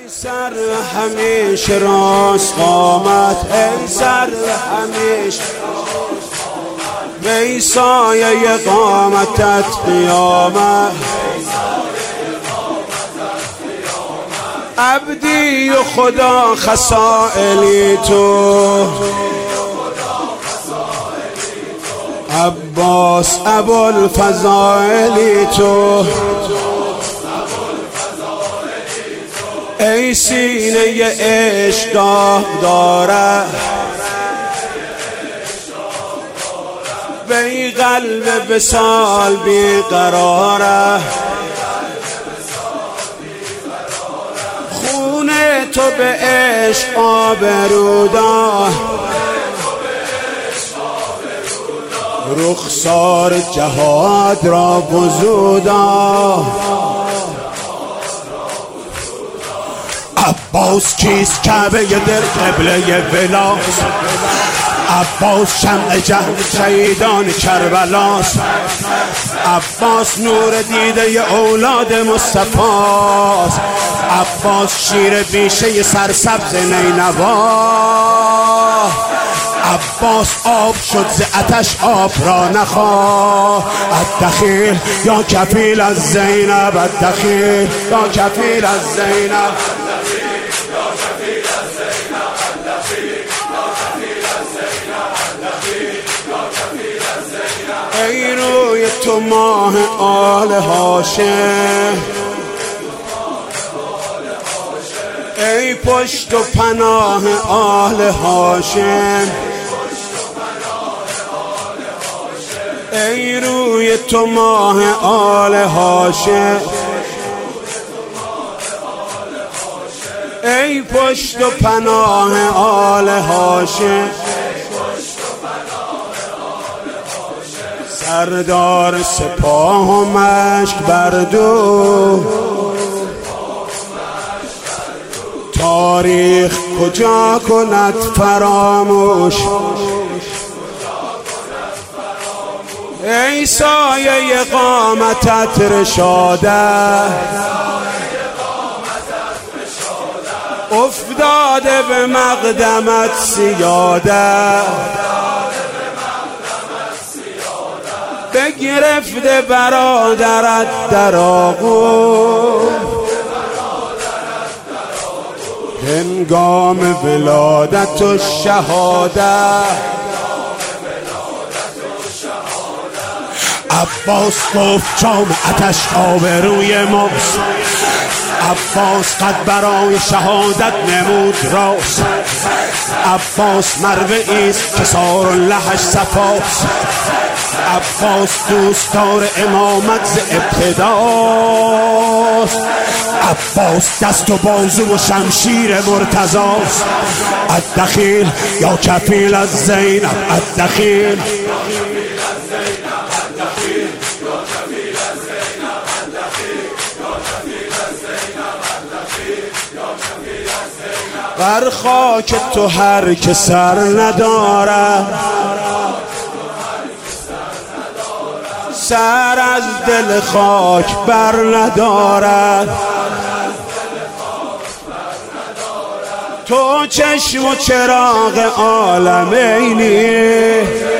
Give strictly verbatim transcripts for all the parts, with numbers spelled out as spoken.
ای سر همیشه راست قامت، ای سر همیشه ای سایه قامتت قیامت. عبدی و خدا خصائلی تو، عباس ابوالفضائلی تو. ای سینه عشق داره وی قلب وصال بیقراره. خون تو به عشق آبرودا، رخسار جهاد را بزودا. عباس کیست؟ کعبه دل قبله ولاست. عباس شمع جهل شهیدان کربلاست. عباس نور دیده اولاد مصطفاست. عباس شیر بیشه سرسبز نینوا. عباس آب شد ز آتش آب را نخواه. الدخیل یا کفیل از زینب، الدخیل یا کفیل از زینب. ای روی تو ماه آل هاشم، ای پشت و پناه آل هاشم. ای روی تو ماه آل هاشم، ای پشت و پناه آل هاشم. سردار سپاه و مشک بردو، تاریخ کجا کند فراموش. ای سایه قامتت رشاده، افتاده به مقدمت سیاده. بگرفته برادرت در آغوش، هنگام ولادت و شهادت. عباس گفت جام آتش آبروی ماست. عباس قد برای شهادت نمود راست. عباس مروه ایست که سار لحش صفاست. عباس دوستدار امامت ز ابتداست. عباس دست و بازو و شمشیر مرتضاست. الدخیل یا کفیل از زینب، الدخیل بر خاک تو هر که سر نداره، سر از دل خاک بر ندارد. تو چشم و چراغ عالمینی،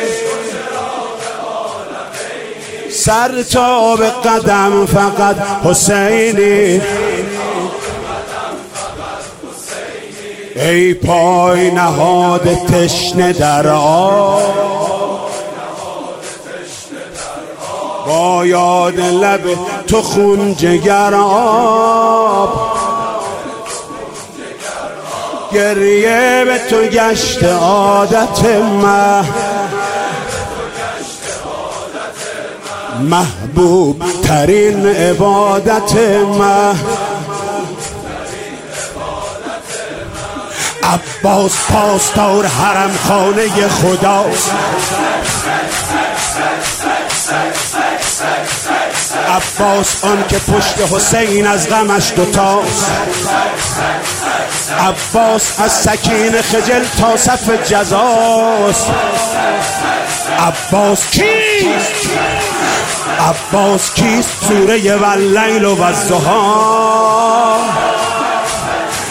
سر تا به قدم فقط حسینی. ای پای نهاد تشنه در آب، با یاد لب تو خون جگر آب. گریه به تو گشت عادت مه، محبوب ترین عبادت مه. عباس پاسدار حرم خانه خداست. عباس آن که پشت حسین از غمش دوتاست. عباس از سکین خجل تا صف جزاست. عباس کیست؟ عباس کیست؟ سوره واللیل و الضحی.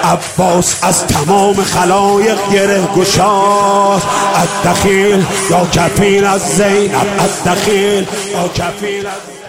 عباس از تمام خلایق گره گشاد. الدخیل یا کفیل از زینب، الدخیل یا کفیل از